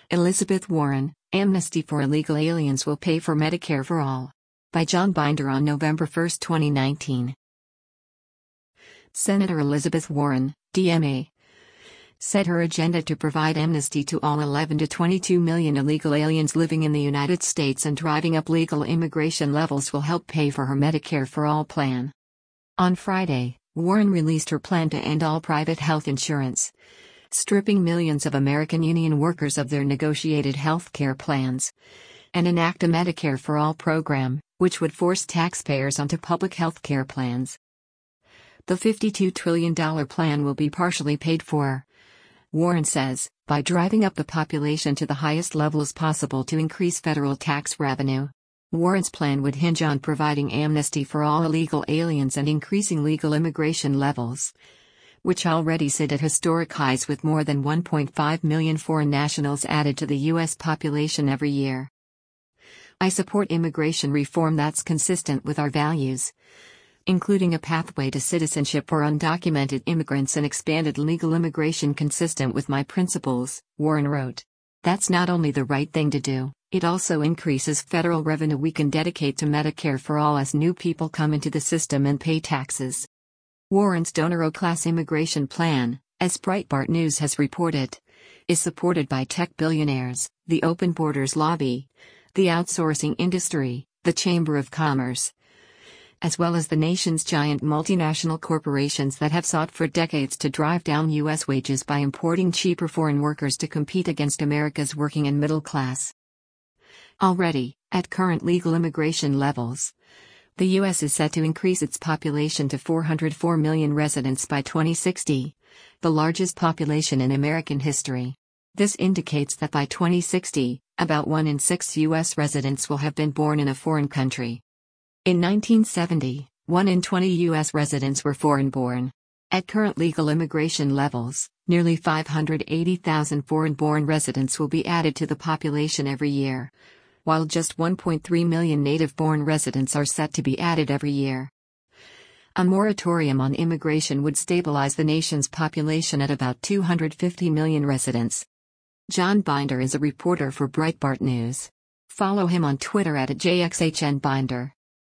Elizabeth Warren, Amnesty for Illegal Aliens will pay for Medicare for all. By John Binder on November 1, 2019. Senator Elizabeth Warren, DMA, said her agenda to provide amnesty to all 11 to 22 million illegal aliens living in the United States and driving up legal immigration levels will help pay for her Medicare for all plan. On Friday, Warren released her plan to end all private health insurance, stripping millions of American union workers of their negotiated health care plans, and enact a Medicare for All program, which would force taxpayers onto public health care plans. The $52 trillion plan will be partially paid for, Warren says, by driving up the population to the highest levels possible to increase federal tax revenue. Warren's plan would hinge on providing amnesty for all illegal aliens and increasing legal immigration levels, which already sit at historic highs with more than 1.5 million foreign nationals added to the U.S. population every year. I support immigration reform that's consistent with our values, including a pathway to citizenship for undocumented immigrants and expanded legal immigration consistent with my principles, Warren wrote. That's not only the right thing to do, it also increases federal revenue we can dedicate to Medicare for all as new people come into the system and pay taxes. Warren's donor-class immigration plan, as Breitbart News has reported, is supported by tech billionaires, the Open Borders Lobby, the outsourcing industry, the Chamber of Commerce, as well as the nation's giant multinational corporations that have sought for decades to drive down U.S. wages by importing cheaper foreign workers to compete against America's working and middle class. Already, at current legal immigration levels, the U.S. is set to increase its population to 404 million residents by 2060, the largest population in American history. This indicates that by 2060, about 1 in 6 U.S. residents will have been born in a foreign country. In 1970, 1 in 20 U.S. residents were foreign-born. At current legal immigration levels, nearly 580,000 foreign-born residents will be added to the population every year, while just 1.3 million native-born residents are set to be added every year. A moratorium on immigration would stabilize the nation's population at about 250 million residents. John Binder is a reporter for Breitbart News. Follow him on Twitter @JXHNBinder.